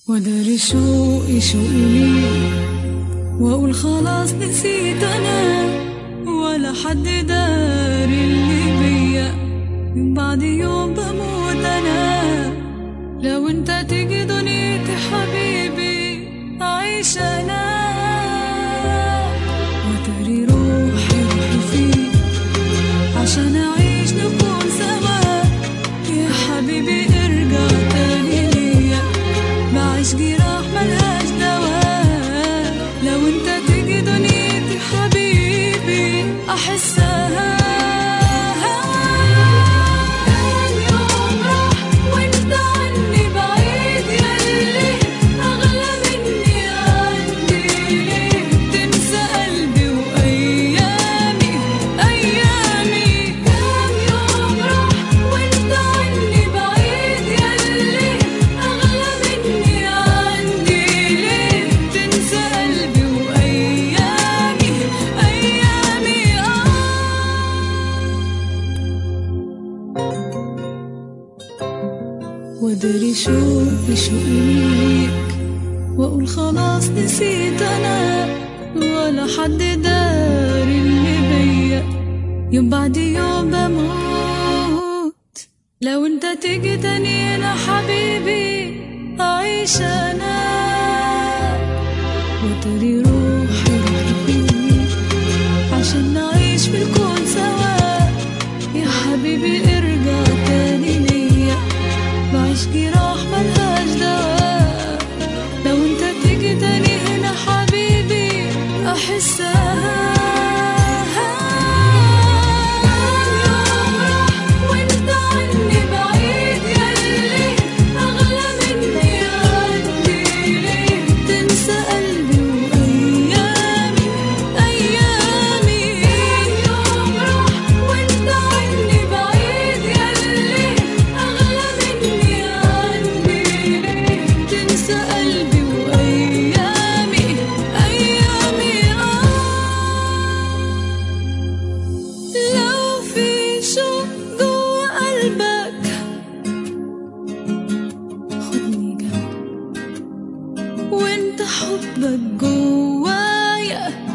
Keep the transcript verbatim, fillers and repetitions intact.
وداري شوقي شوقي ليك، واقول خلاص نسيت انا، ولا حد داري اللي بيا، من بعد يوم بموت انا. لو انت تيجي دنيتي حبيبي اعيش انا، وداري روحي روحي فيك عشان اعيش نكون سوا. يا حبيبي ارجع تاني ليا، بعيش جراح ملهاش دواء. لو انت تيجي دنيتي حبيبي احسها. وداري شوقي شوقي ليك، واقول خلاص نسيت انا، ولا حد داري اللي بيا، يوم بعد يوم بموت. لو انت تيجي تاني انا حبيبي اعيش انا، وداري روحي روحي فيك عشان نعيش في الكون سوا. يا حبيبي ارجع تاني ليا، بعيش جراح ملهاش دواء. لو انت تيجي تاني هنا حبيبي احسها. حبك جوايا